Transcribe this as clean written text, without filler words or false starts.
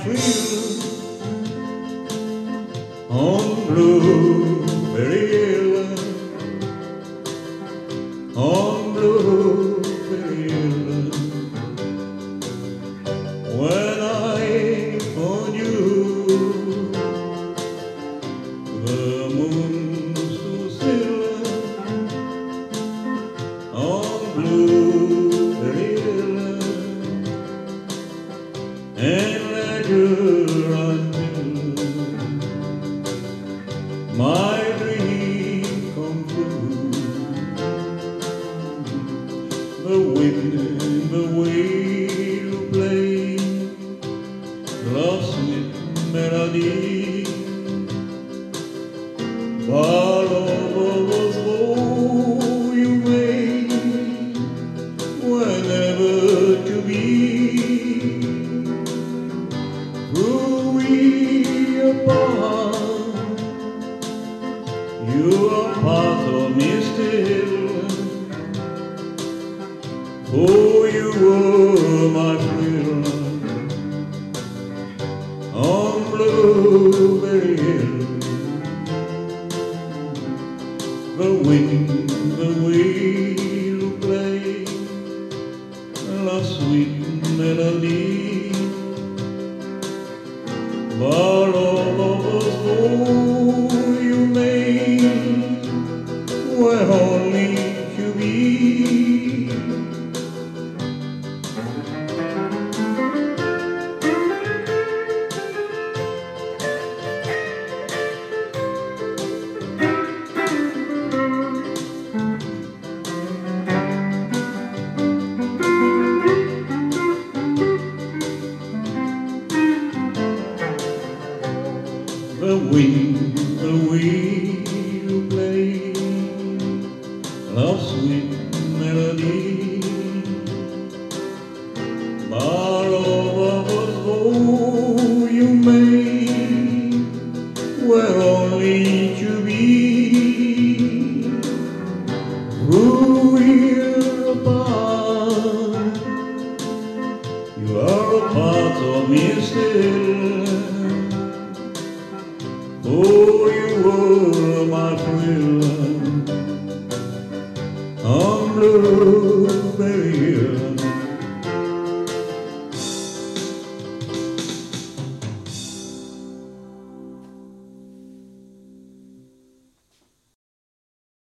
field on Blueberry Hill, on Blueberry Hill. When I found you, the moon so still on Blueberry Hill, and let you run till my dream come true. The wind, the way you play, love sweet melody, follow those vows you made whenever to be. Through we apart, you are part of me still. Oh, you were my thrill on Blueberry Hill. The wind, the way you play, a sweet melody, follow those vows you made where only to be. The wind, the way you play, love sweet